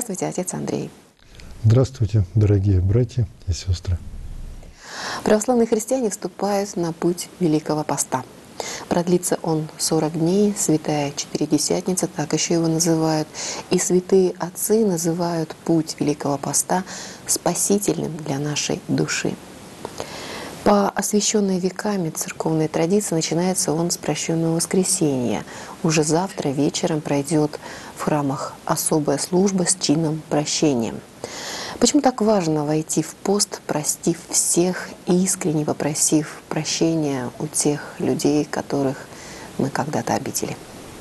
Здравствуйте, отец Андрей. Здравствуйте, дорогие братья и сестры. Православные христиане вступают на путь Великого Поста. Продлится он 40 дней, Святая Четыредесятница, так еще его называют. И святые отцы называют путь Великого Поста спасительным для нашей души. По освященной веками церковной традиции начинается он с прощенного воскресенья. Уже завтра вечером пройдет в храмах особая служба с чином прощения. Почему так важно войти в пост, простив всех и искренне попросив прощения у тех людей, которых мы когда-то обидели?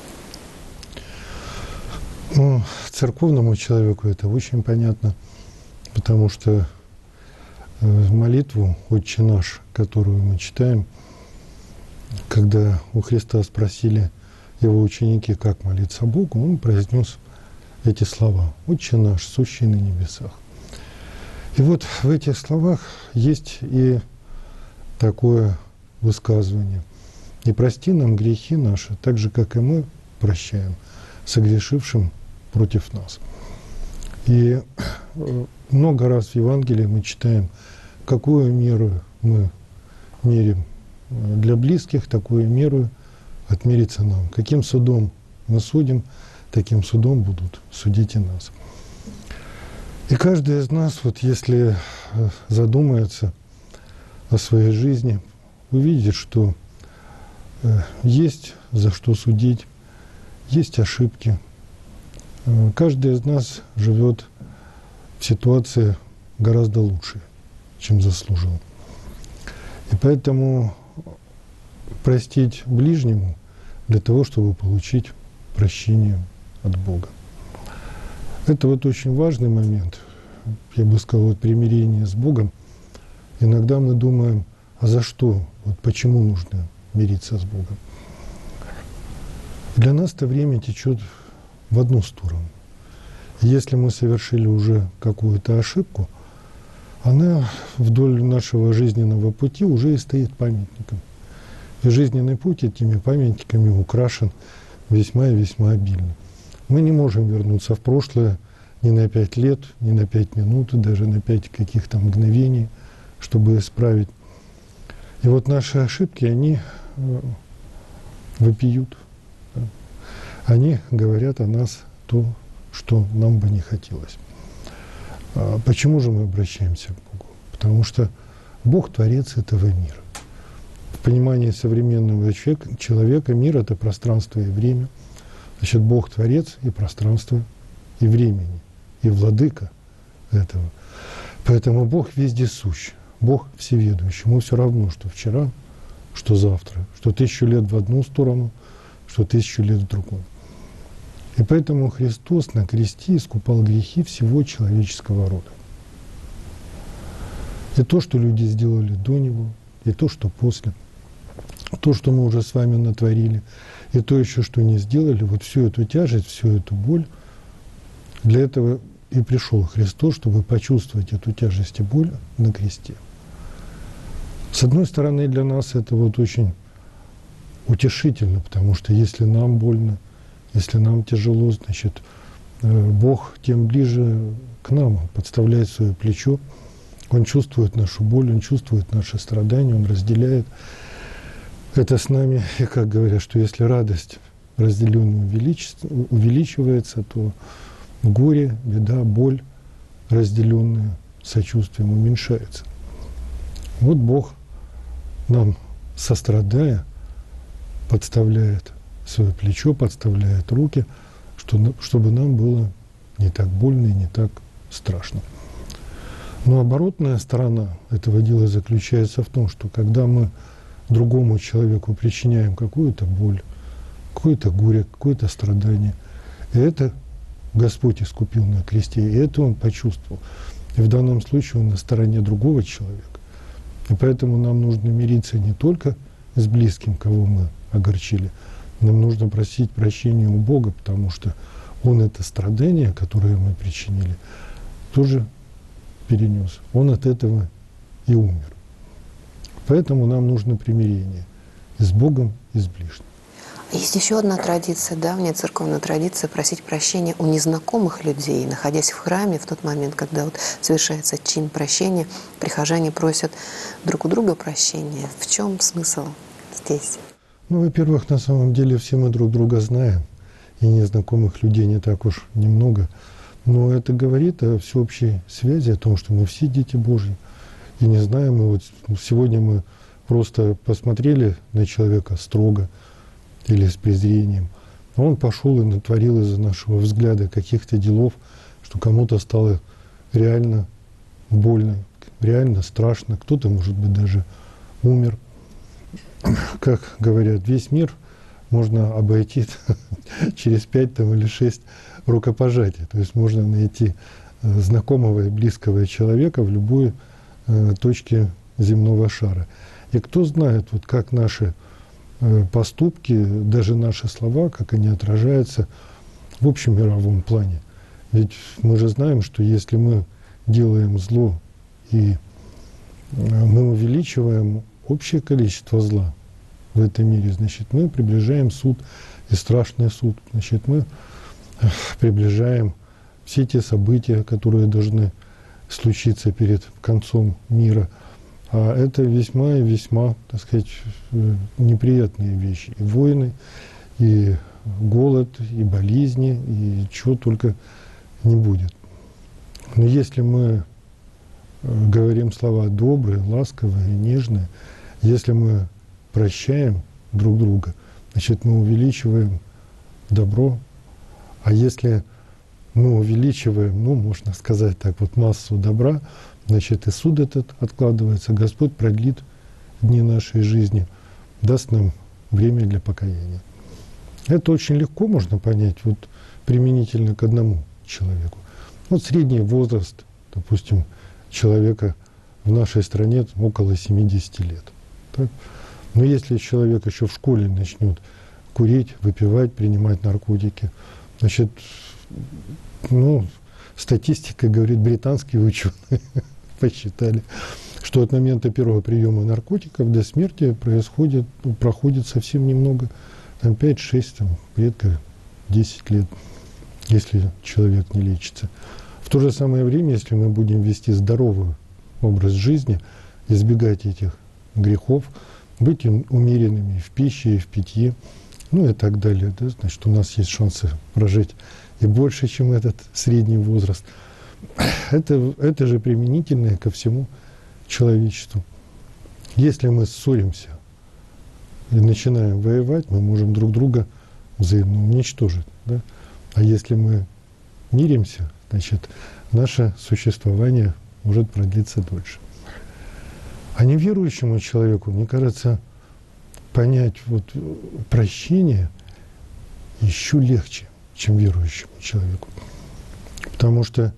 Церковному человеку это очень понятно, потому что молитву «Отче наш», которую мы читаем, когда у Христа спросили его ученики, как молиться Богу, он произнес эти слова: «Отче наш, сущий на небесах». И вот в этих словах есть и такое высказывание: «И прости нам грехи наши, так же, как и мы прощаем согрешившим против нас». И много раз в Евангелии мы читаем, какую меру мы мерим для близких, такую меру отмерится нам. Каким судом мы судим, таким судом будут судить и нас. И каждый из нас, вот если задумается о своей жизни, увидит, что есть за что судить, есть ошибки. Каждый из нас живет в ситуации гораздо лучше, чем заслужил. И поэтому простить ближнему для того, чтобы получить прощение от Бога. Это вот очень важный момент, я бы сказал, вот примирение с Богом. Иногда мы думаем, а за что, вот почему нужно мириться с Богом? Для нас это время течет в одну сторону. Если мы совершили уже какую-то ошибку, она вдоль нашего жизненного пути уже и стоит памятником. И жизненный путь этими памятниками украшен весьма и весьма обильно. Мы не можем вернуться в прошлое ни на 5 лет, ни на 5 минут, даже на 5 каких-то мгновений, чтобы исправить. И вот наши ошибки, они вопиют. Они говорят о нас то, что нам бы не хотелось. Почему же мы обращаемся к Богу? Потому что Бог – творец этого мира. В понимании современного человека мир – это пространство и время. Значит, Бог – творец и пространства, и времени, и владыка этого. Поэтому Бог везде сущ, Бог всеведущий. Ему все равно, что вчера, что завтра, что 1000 лет в одну сторону, что 1000 лет в другую. И поэтому Христос на кресте искупал грехи всего человеческого рода. И то, что люди сделали до Него, и то, что после, то, что мы уже с вами натворили, и то еще, что не сделали, вот всю эту тяжесть, всю эту боль, для этого и пришел Христос, чтобы почувствовать эту тяжесть и боль на кресте. С одной стороны, для нас это вот очень утешительно, потому что если нам больно, если нам тяжело, значит, Бог тем ближе к нам, Он подставляет свое плечо, Он чувствует нашу боль, Он чувствует наши страдания, Он разделяет это с нами. И как говорят, что если радость разделенная увеличивается, то горе, беда, боль, разделенная сочувствием, уменьшается. Вот Бог нам, сострадая, подставляет свое плечо, подставляет руки, чтобы нам было не так больно и не так страшно. Но оборотная сторона этого дела заключается в том, что когда мы другому человеку причиняем какую-то боль, какое-то горе, какое-то страдание, и это Господь искупил на кресте, и это Он почувствовал. И в данном случае Он на стороне другого человека. И поэтому нам нужно мириться не только с близким, кого мы огорчили, нам нужно просить прощения у Бога, потому что Он это страдание, которое мы причинили, тоже перенес. Он от этого и умер. Поэтому нам нужно примирение и с Богом, и с ближним. Есть еще одна традиция, давняя церковная традиция, просить прощения у незнакомых людей. Находясь в храме, в тот момент, когда вот совершается чин прощения, прихожане просят друг у друга прощения. В чем смысл здесь? Ну, во-первых, на самом деле все мы друг друга знаем, и незнакомых людей не так уж немного. Но это говорит о всеобщей связи, о том, что мы все дети Божьи. И не знаем, и вот сегодня мы просто посмотрели на человека строго или с презрением, а он пошел и натворил из-за нашего взгляда каких-то делов, что кому-то стало реально больно, реально страшно, кто-то, может быть, даже умер. Как говорят, весь мир можно обойти через 5 или 6 рукопожатий. То есть можно найти знакомого и близкого человека в любой точке земного шара. И кто знает, вот как наши поступки, даже наши слова, как они отражаются в общем мировом плане. Ведь мы же знаем, что если мы делаем зло и мы увеличиваем общее количество зла в этом мире, значит, мы приближаем суд и страшный суд. Значит, мы приближаем все те события, которые должны случиться перед концом мира. А это весьма и весьма, так сказать, неприятные вещи. И войны, и голод, и болезни, и чего только не будет. Но если мы говорим слова добрые, ласковые, нежные, если мы прощаем друг друга, значит, мы увеличиваем добро. А если мы увеличиваем, ну, можно сказать так, вот массу добра, значит, и суд этот откладывается. Господь продлит дни нашей жизни, даст нам время для покаяния. Это очень легко можно понять вот применительно к одному человеку. Вот средний возраст, допустим, человека в нашей стране около 70 лет. Так? Но если человек еще в школе начнет курить, выпивать, принимать наркотики, значит, ну, статистика говорит, британские ученые посчитали, что от момента первого приема наркотиков до смерти проходит совсем немного, там 5-6, редко 10 лет, если человек не лечится. В то же самое время, если мы будем вести здоровый образ жизни, избегать этих грехов, быть умеренными в пище и в питье, ну и так далее, да, значит, у нас есть шансы прожить и больше, чем этот средний возраст. Это же применительное ко всему человечеству. Если мы ссоримся и начинаем воевать, мы можем друг друга взаимно уничтожить. Да? А если мы миримся, значит, наше существование может продлиться дольше. А неверующему человеку, мне кажется, понять вот прощение еще легче, чем верующему человеку. Потому что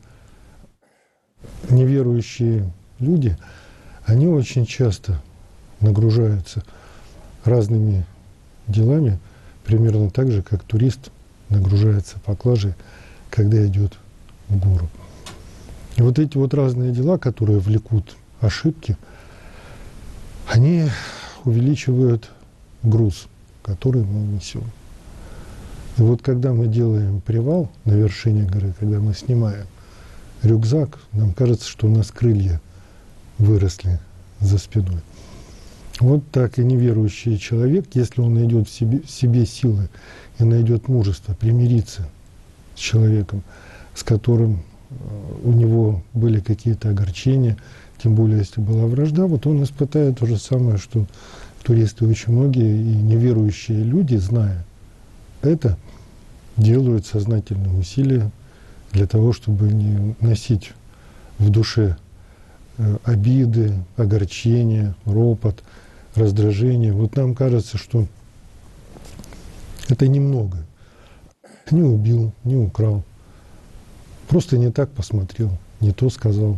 неверующие люди, они очень часто нагружаются разными делами, примерно так же, как турист нагружается поклажей, когда идет в гору. И вот эти вот разные дела, которые влекут ошибки, они увеличивают груз, который мы несем. И вот когда мы делаем привал на вершине горы, когда мы снимаем рюкзак, нам кажется, что у нас крылья выросли за спиной. Вот так и неверующий человек, если он найдет в себе силы и найдет мужество примириться с человеком, с которым у него были какие-то огорчения, тем более, если была вражда, вот он испытает то же самое, что туристы очень многие и неверующие люди, зная это, делают сознательные усилия для того, чтобы не носить в душе обиды, огорчения, ропот, раздражение. Вот нам кажется, что это немного. Не убил, не украл. Просто не так посмотрел, не то сказал.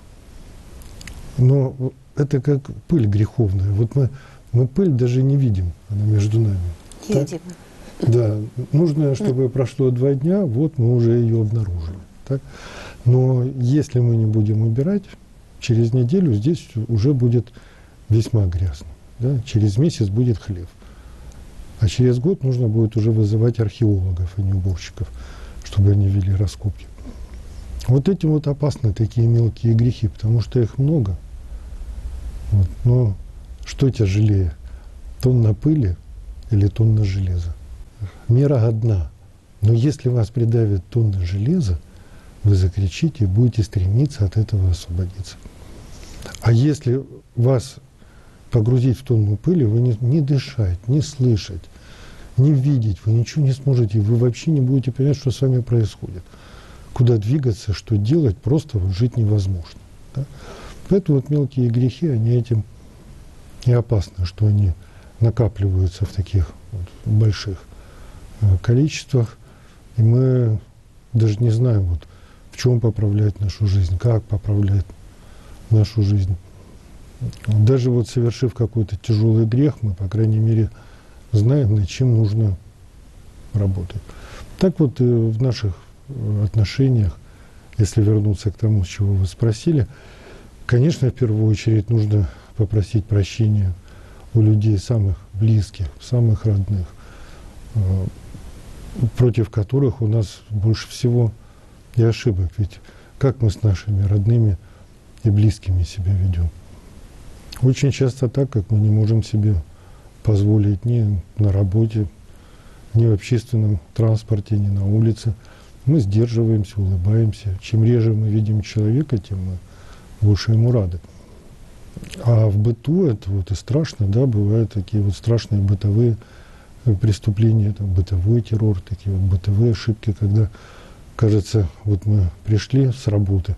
Но это как пыль греховная. Вот мы пыль даже не видим, она между нами. Не видим. Да, нужно, чтобы прошло 2 дня, вот мы уже ее обнаружили. Так? Но если мы не будем убирать, через неделю здесь уже будет весьма грязно. Да? Через месяц будет хлев. А через год нужно будет уже вызывать археологов, а не уборщиков, чтобы они вели раскопки. Вот этим вот опасны такие мелкие грехи, потому что их много. Вот. Но что тяжелее, тонна пыли или тонна железа? Мера одна. Но если вас придавит тонна железа, вы закричите и будете стремиться от этого освободиться. А если вас погрузить в тонну пыли, вы не дышать, не слышать, не видеть, вы ничего не сможете, вы вообще не будете понять, что с вами происходит. Куда двигаться, что делать, просто вот жить невозможно. Да? Поэтому вот мелкие грехи, они этим и опасны, что они накапливаются в таких вот больших количествах, и мы даже не знаем, вот, в чем поправлять нашу жизнь, как поправлять нашу жизнь. Даже вот совершив какой-то тяжелый грех, мы, по крайней мере, знаем, над чем нужно работать. Так вот и в наших отношениях, если вернуться к тому, с чего вы спросили, конечно, в первую очередь нужно попросить прощения у людей самых близких, самых родных, против которых у нас больше всего и ошибок. Ведь как мы с нашими родными и близкими себя ведем? Очень часто так, как мы не можем себе позволить ни на работе, ни в общественном транспорте, ни на улице. Мы сдерживаемся, улыбаемся. Чем реже мы видим человека, тем мы больше ему рады. А в быту это вот и страшно, да, бывают такие вот страшные бытовые преступления, там, бытовой террор, такие вот бытовые ошибки, когда, кажется, вот мы пришли с работы,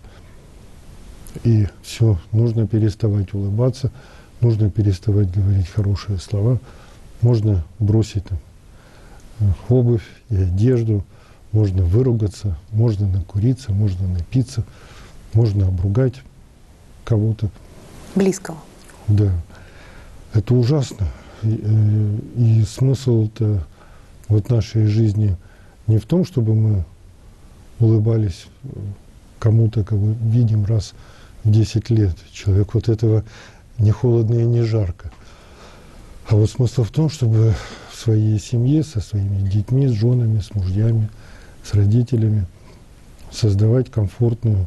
и все, нужно переставать улыбаться, нужно переставать говорить хорошие слова, можно бросить там обувь и одежду, можно выругаться, можно накуриться, можно напиться, можно обругать кого-то. Близкого. Да. Это ужасно. И смысл-то вот нашей жизни не в том, чтобы мы улыбались кому-то, кого видим раз в 10 лет. Человек вот этого не холодно и не жарко. А вот смысл в том, чтобы в своей семье, со своими детьми, с женами, с мужьями, с родителями создавать комфортную,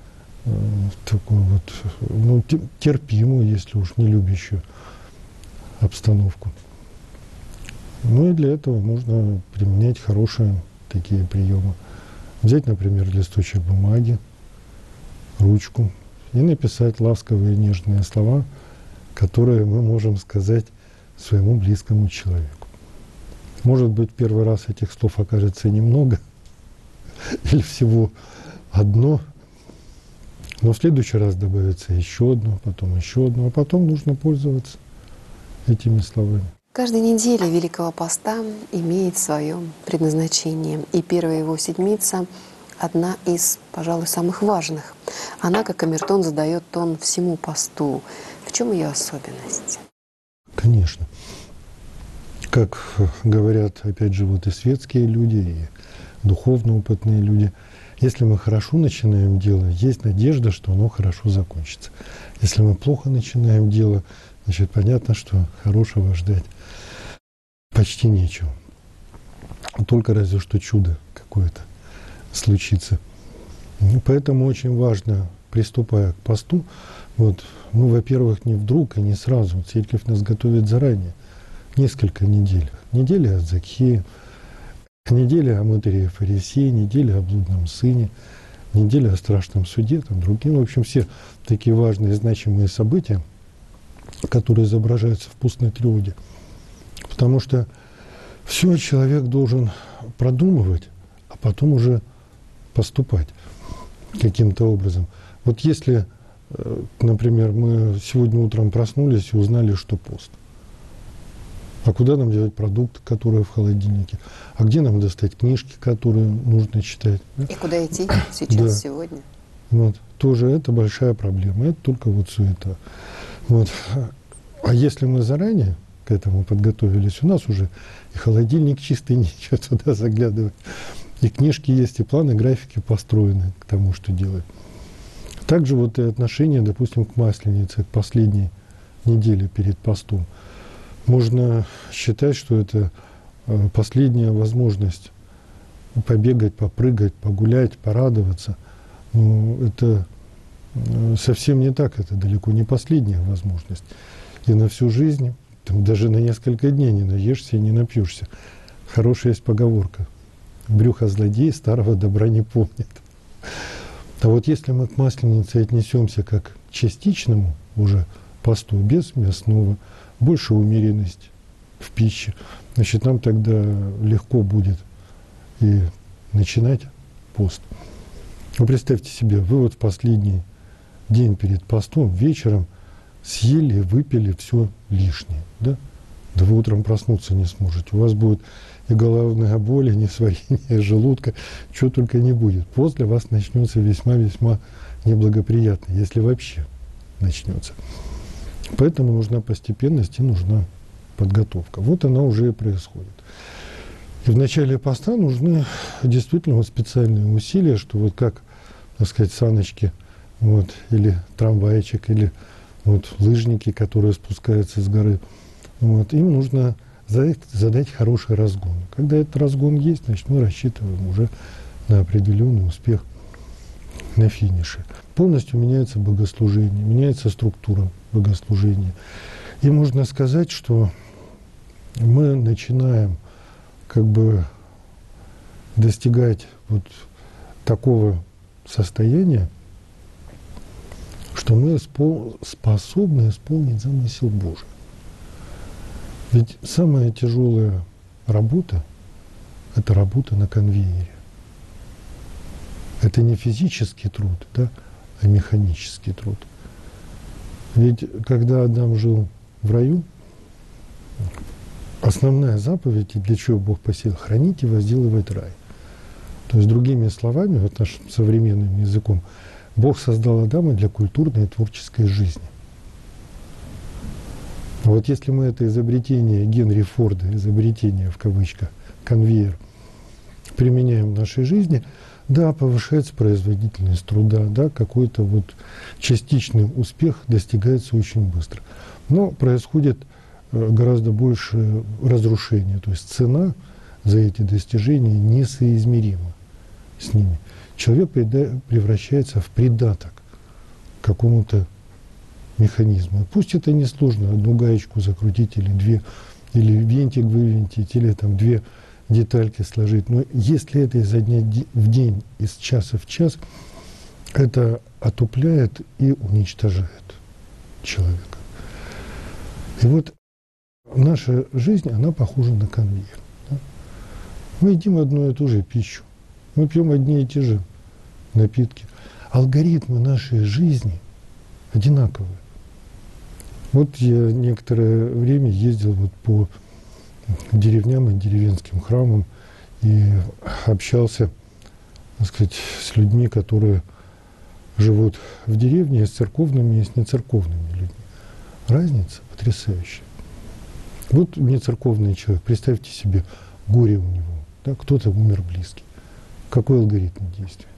такую вот, ну, терпимую, если уж не любящую обстановку. Ну и для этого можно применять хорошие такие приемы. Взять, например, листочек бумаги, ручку и написать ласковые нежные слова, которые мы можем сказать своему близкому человеку. Может быть, первый раз этих слов окажется немного, или всего одно, но в следующий раз добавится еще одно, а потом нужно пользоваться этими словами. Каждая неделя Великого Поста имеет свое предназначение. И первая его седмица – одна из, пожалуй, самых важных. Она, как камертон, задает тон всему посту. В чем ее особенность? Конечно. Как говорят, опять же, вот и светские люди, и духовно опытные люди, если мы хорошо начинаем дело, есть надежда, что оно хорошо закончится. Если мы плохо начинаем дело, значит, понятно, что хорошего ждать почти нечего. Только разве что чудо какое-то случится. Поэтому очень важно, приступая к посту, вот, ну, во-первых, не вдруг и не сразу. Церковь нас готовит заранее, несколько недель. Неделя о Закхее, неделя о мытаре фарисее, неделя о блудном сыне, неделя о страшном суде, там другие. В общем, все такие важные, значимые события, которые изображаются в постной трилогии. Потому что все человек должен продумывать, а потом уже поступать каким-то образом. Вот если, например, мы сегодня утром проснулись и узнали, что пост, а куда нам делать продукты, которые в холодильнике? А где нам достать книжки, которые нужно читать? И куда идти сейчас, да. Сегодня? Вот. Тоже это большая проблема. Это только вот суета. Вот. А если мы заранее к этому подготовились, у нас уже и холодильник чистый, нечего туда заглядывать, и книжки есть, и планы, графики построены к тому, что делать. Также вот и отношение, допустим, к Масленице, к последней неделе перед постом. Можно считать, что это последняя возможность побегать, попрыгать, погулять, порадоваться. Но это совсем не так, это далеко не последняя возможность. И на всю жизнь, там, даже на несколько дней не наешься и не напьешься. Хорошая есть поговорка: брюхо злодей старого добра не помнит. А вот если мы к Масленице отнесемся как к частичному уже посту, без мясного, больше умеренность в пище, значит, нам тогда легко будет и начинать пост. Вы представьте себе, вы вот в последний день перед постом вечером съели, выпили все лишнее, да? Да вы утром проснуться не сможете. У вас будет и головная боль, и несварение желудка, чего только не будет. Пост для вас начнется весьма-весьма неблагоприятно, если вообще начнется. Поэтому нужна постепенность и нужна подготовка. Вот она уже и происходит. И в начале поста нужны действительно вот специальные усилия, что вот как, так сказать, саночки, вот, или трамвайчик, или вот лыжники, которые спускаются с горы, вот, им нужно задать хороший разгон. Когда этот разгон есть, значит, мы рассчитываем уже на определенный успех на финише. Полностью меняется богослужение, меняется структура богослужения. И можно сказать, что мы начинаем как бы достигать вот такого состояния, что мы способны исполнить замысел Божий. Ведь самая тяжелая работа – это работа на конвейере. Это не физический труд, да, а механический труд. Ведь когда Адам жил в раю, основная заповедь, и для чего Бог посеял, хранить и возделывать рай. То есть, другими словами, вот нашим современным языком, Бог создал Адама для культурной и творческой жизни. Вот если мы это изобретение Генри Форда, изобретение в кавычках, конвейер, применяем в нашей жизни, да, повышается производительность труда, да, какой-то вот частичный успех достигается очень быстро. Но происходит гораздо больше разрушения, то есть цена за эти достижения несоизмерима с ними. Человек превращается в придаток к какому-то механизму. Пусть это не сложно, одну гаечку закрутить или две, или винтик вывинтить, или там две детальки сложить. Но если это изо дня в день, из часа в час, это отупляет и уничтожает человека. И вот наша жизнь, она похожа на конвейер. Да? Мы едим одну и ту же пищу, мы пьем одни и те же напитки. Алгоритмы нашей жизни одинаковые. Вот я некоторое время ездил вот по деревням и деревенским храмам и общался, так сказать, с людьми, которые живут в деревне, с церковными и с нецерковными людьми. Разница потрясающая. Вот нецерковный человек, представьте себе, горе у него, да, кто-то умер близкий. Какой алгоритм действия?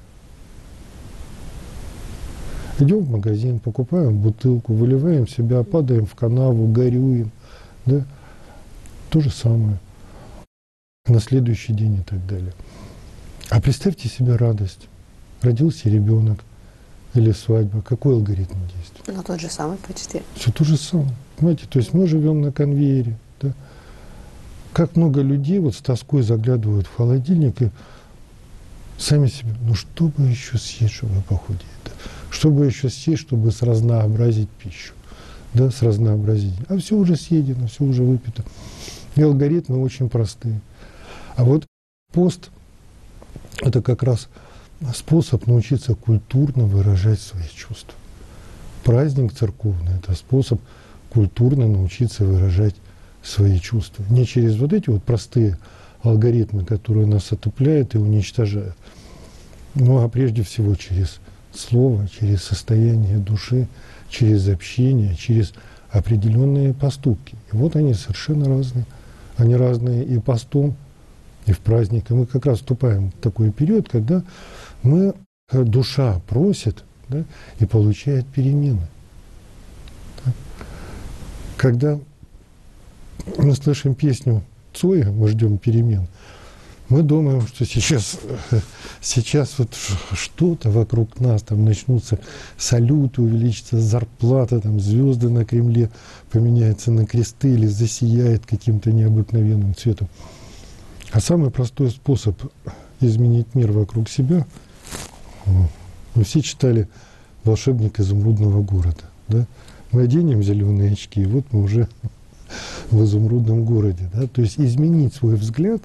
Идем в магазин, покупаем бутылку, выливаем в себя, падаем в канаву, горюем. Да? То же самое. На следующий день и так далее. А представьте себе радость. Родился ребенок или свадьба. Какой алгоритм действия? Ну, тот же самый почти. Все то же самое. Понимаете? То есть мы живем на конвейере. Да? Как много людей вот с тоской заглядывают в холодильник и сами себе, ну что бы еще съесть, чтобы похудеть? Да? Что бы еще съесть, чтобы разнообразить пищу? Да, разнообразить. А все уже съедено, все уже выпито. И алгоритмы очень простые. А вот пост – это как раз способ научиться культурно выражать свои чувства. Праздник церковный – это способ культурно научиться выражать свои чувства. Не через вот эти вот простые алгоритмы, которые нас отупляют и уничтожают, ну а прежде всего через слово, через состояние души, через общение, через определенные поступки. И вот они совершенно разные. Они разные и постом, и в праздник. И мы как раз вступаем в такой период, когда душа просит, да, и получает перемены. Да? Когда мы слышим песню Цоя, мы ждем перемен, мы думаем, что сейчас вот что-то вокруг нас, там начнутся салюты, увеличится зарплата, там звезды на Кремле поменяются на кресты или засияет каким-то необыкновенным цветом. А самый простой способ изменить мир вокруг себя, мы все читали «Волшебник изумрудного города». Да? Мы оденем зеленые очки, и вот мы уже в изумрудном городе. Да? То есть изменить свой взгляд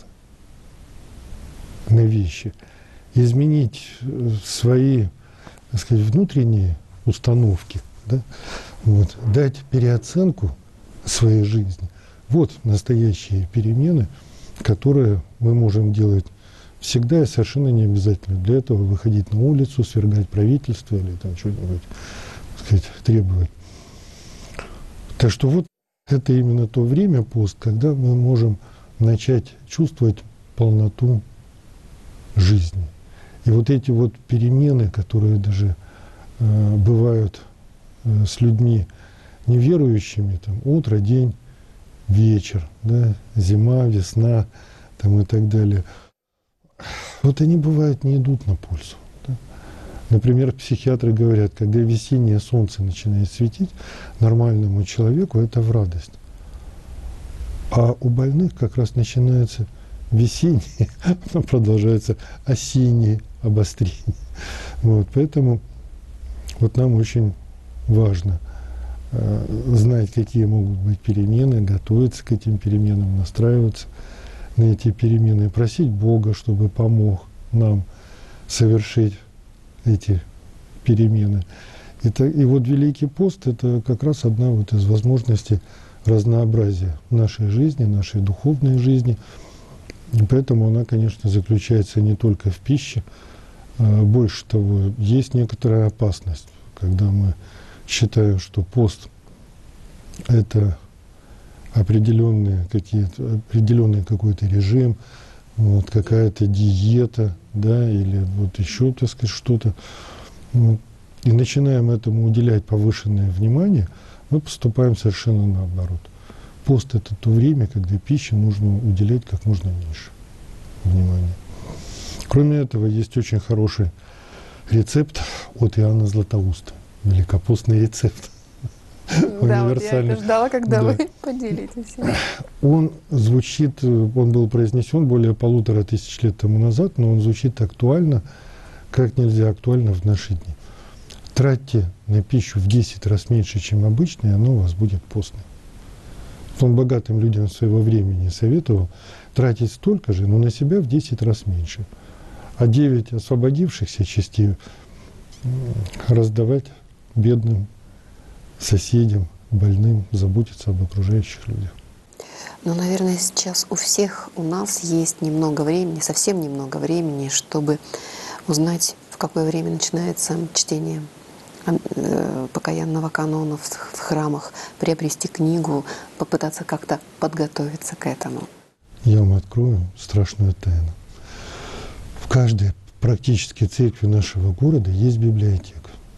на вещи, изменить свои, так сказать, внутренние установки, да? Вот, дать переоценку своей жизни. Вот настоящие перемены, которые мы можем делать всегда и совершенно не обязательно для этого выходить на улицу, свергать правительство или там что-нибудь, так сказать, требовать. Так что вот это именно то время, пост, когда мы можем начать чувствовать полноту жизни. И вот эти вот перемены, которые даже бывают с людьми неверующими, там, утро, день, вечер, да, зима, весна там, и так далее, вот они, бывают, не идут на пользу. Да? Например, психиатры говорят, когда весеннее солнце начинает светить, нормальному человеку это в радость. А у больных как раз начинается весеннее, потом продолжается осеннее обострение. Вот, поэтому вот нам очень важно знать, какие могут быть перемены, готовиться к этим переменам, настраиваться на эти перемены, просить Бога, чтобы помог нам совершить эти перемены. И вот Великий пост – это как раз одна вот из возможностей разнообразия нашей жизни, нашей духовной жизни. И поэтому она, конечно, заключается не только в пище. Больше того, есть некоторая опасность, когда мы считаем, что пост – это определенный какой-то режим, вот, какая-то диета, да, или вот еще, так сказать, что-то. Вот, и начинаем этому уделять повышенное внимание, мы поступаем совершенно наоборот. Пост – это то время, когда пище нужно уделять как можно меньше внимания. Кроме этого, есть очень хороший рецепт от Иоанна Златоуста. Великопостный рецепт. Да, вот я это ждала, когда вы поделитесь. Он звучит, он был произнесен более 1500 лет тому назад, но он звучит актуально, как нельзя актуально в наши дни. Тратьте на пищу в 10 раз меньше, чем обычно, и оно у вас будет постным. Он богатым людям своего времени советовал тратить столько же, но на себя в 10 раз меньше. А 9 освободившихся частей раздавать бедным, соседям, больным, заботиться об окружающих людях. Ну, наверное, сейчас у всех у нас есть немного времени, совсем немного времени, чтобы узнать, в какое время начинается чтение покаянного канона в храмах, приобрести книгу, попытаться как-то подготовиться к этому. Я вам открою страшную тайну. В каждой практически церкви нашего города есть библиотека.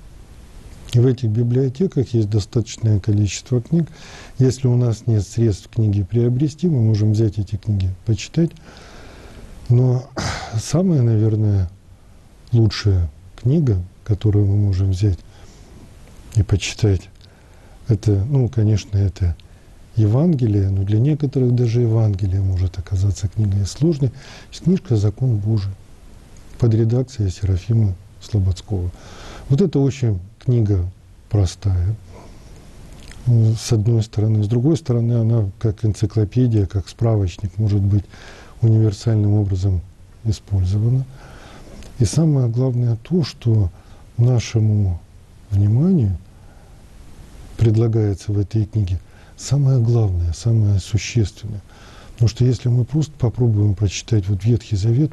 И в этих библиотеках есть достаточное количество книг. Если у нас нет средств книги приобрести, мы можем взять эти книги, почитать. Но самая, наверное, лучшая книга, которую мы можем взять и почитать, это, ну, конечно, это Евангелие, но для некоторых даже Евангелие может оказаться книгой сложной. Книжка «Закон Божий» под редакцией Серафима Слободского. Вот это очень книга простая, с одной стороны. С другой стороны, она как энциклопедия, как справочник может быть универсальным образом использована. И самое главное то, что нашему вниманию предлагается в этой книге самое главное, самое существенное. Потому что если мы просто попробуем прочитать вот Ветхий Завет,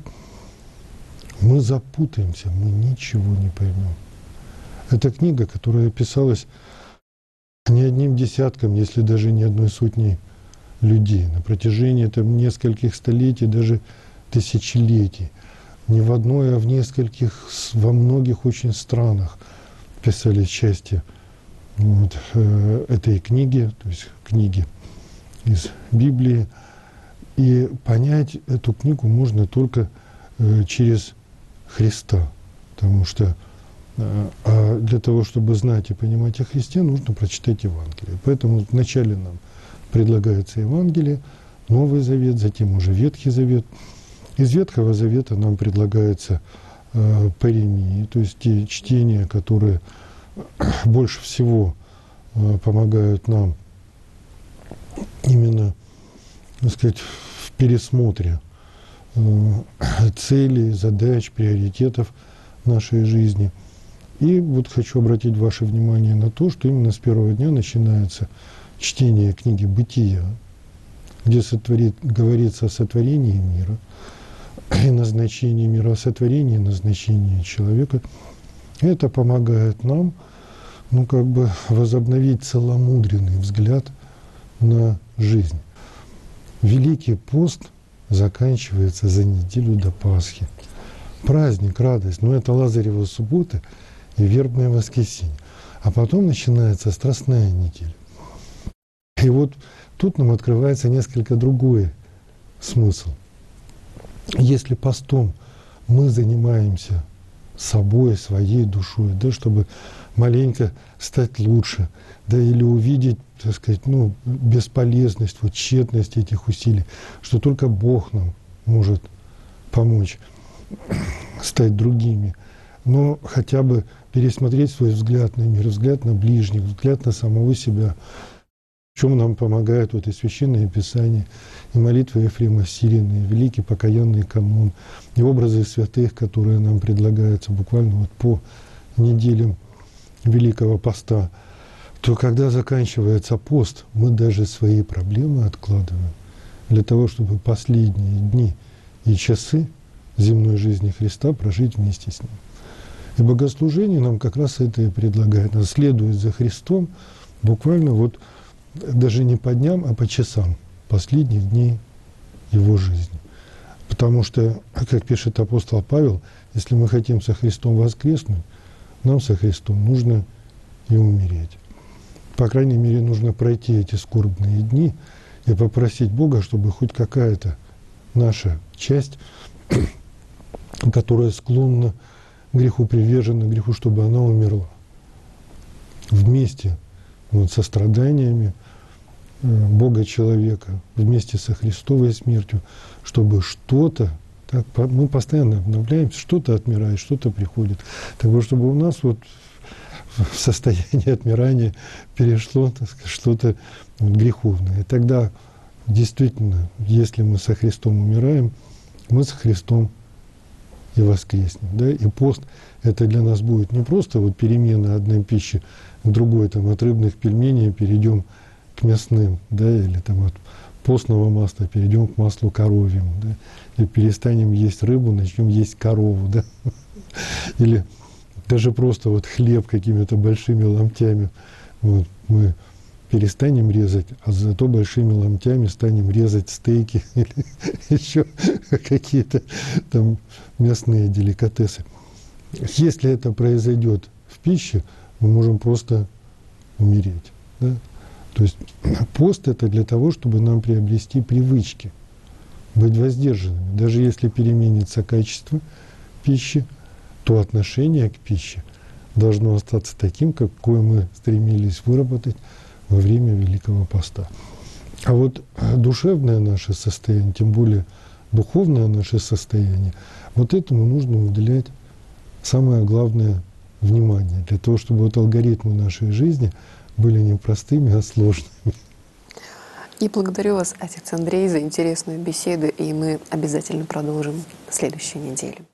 мы запутаемся, мы ничего не поймем. Это книга, которая писалась не одним десятком, если даже не одной сотней людей на протяжении там нескольких столетий, даже тысячелетий. Не в одной, а в нескольких, во многих очень странах писались части вот, этой книги, то есть книги из Библии. И понять эту книгу можно только через Христа. Потому что для того, чтобы знать и понимать о Христе, нужно прочитать Евангелие. Поэтому вначале нам предлагается Евангелие, Новый Завет, затем уже Ветхий Завет. Из Ветхого Завета нам предлагается паремии, то есть те чтения, которые больше всего помогают нам именно, так сказать, в пересмотре целей, задач, приоритетов нашей жизни. И вот хочу обратить ваше внимание на то, что именно с первого дня начинается чтение книги «Бытия», где говорится о сотворении мира, и назначении мира, о сотворении и назначении человека. Это помогает нам, возобновить целомудренный взгляд на жизнь. Великий пост заканчивается за неделю до Пасхи. Праздник, радость, но это Лазарева суббота и вербное воскресенье. А потом начинается страстная неделя. И вот тут нам открывается несколько другой смысл. Если постом мы занимаемся собой, своей душой, да, чтобы маленько стать лучше, да, или увидеть, так сказать, бесполезность, тщетность этих усилий, что только Бог нам может помочь стать другими, но хотя бы пересмотреть свой взгляд на мир, взгляд на ближних, взгляд на самого себя, в чем нам помогает и Священное Писание, и молитва Ефрема Сирина, и Великий Покаянный Канон, и образы святых, которые нам предлагаются буквально по неделям Великого Поста, то когда заканчивается пост, мы даже свои проблемы откладываем для того, чтобы последние дни и часы земной жизни Христа прожить вместе с Ним. И богослужение нам как раз это и предлагает. Нас следует за Христом буквально даже не по дням, а по часам последних дней Его жизни. Потому что, как пишет апостол Павел, если мы хотим со Христом воскреснуть, нам со Христом нужно и умереть. По крайней мере, нужно пройти эти скорбные дни и попросить Бога, чтобы хоть какая-то наша часть, которая склонна к греху, привержена греху, чтобы она умерла. Вместе со страданиями Бога-человека, вместе со Христовой смертью, чтобы что-то, мы постоянно обновляемся, что-то отмирает, что-то приходит. Так вот, чтобы у нас в состояние отмирания перешло, так сказать, что-то греховное. И тогда действительно, если мы со Христом умираем, мы со Христом и воскреснем. Да? И пост это для нас будет не просто перемена одной пищи к другой, от рыбных пельменей перейдем к мясным, да, или от постного масла перейдем к маслу коровьему, да, и перестанем есть рыбу, начнем есть корову, да, или даже просто хлеб какими-то большими ломтями мы перестанем резать, а зато большими ломтями станем резать стейки или еще какие-то мясные деликатесы. Если это произойдет в пище, мы можем просто умереть. Да? То есть пост это для того, чтобы нам приобрести привычки, быть воздержанными. Даже если переменится качество пищи, то отношение к пище должно остаться таким, какое мы стремились выработать во время Великого Поста. А душевное наше состояние, тем более духовное наше состояние, этому нужно уделять самое главное внимание, для того, чтобы алгоритмы нашей жизни были не простыми, а сложными. И благодарю вас, отец Андрей, за интересную беседу, и мы обязательно продолжим в следующей неделе.